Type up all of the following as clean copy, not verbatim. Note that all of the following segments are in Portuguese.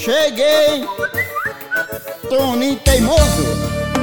Cheguei, Toninho Teimoso.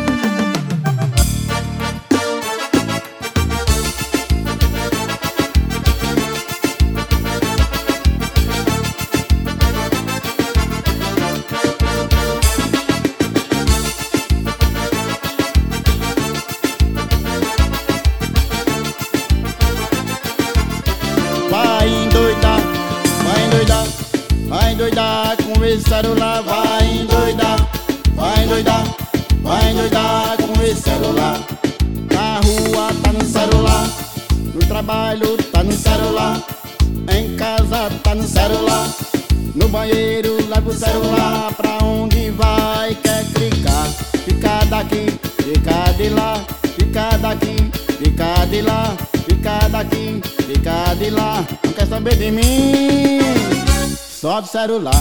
Vai endoidar, vai endoidar, vai endoidar com esse celular. Vai endoidar, vai endoidar, vai endoidar com esse celular. Na rua tá no celular, no trabalho tá no celular, em casa tá no celular, no banheiro leva o celular. Pra onde vai quer clicar, fica daqui, fica de lá, fica daqui, fica de lá, fica daqui, fica de lá. Não quer saber de mim, só do celular.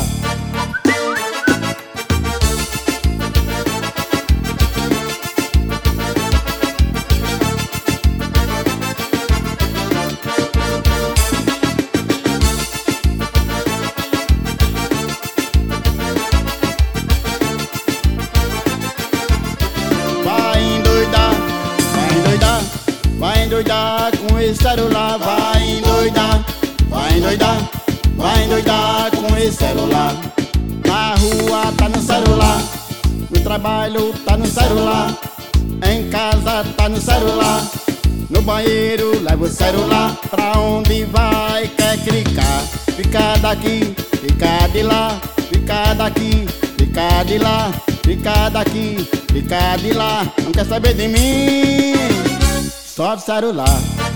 Vai endoidar, vai endoidar, vai endoidar com esse celular. Vai endoidar, vai endoidar, vai endoidar com esse celular. Na rua tá no celular, no trabalho tá no celular, em casa tá no celular, no banheiro leva o celular. Pra onde vai quer clicar, fica daqui, fica de lá, fica daqui, fica de lá, fica daqui, fica de lá. Não quer saber de mim, só do celular.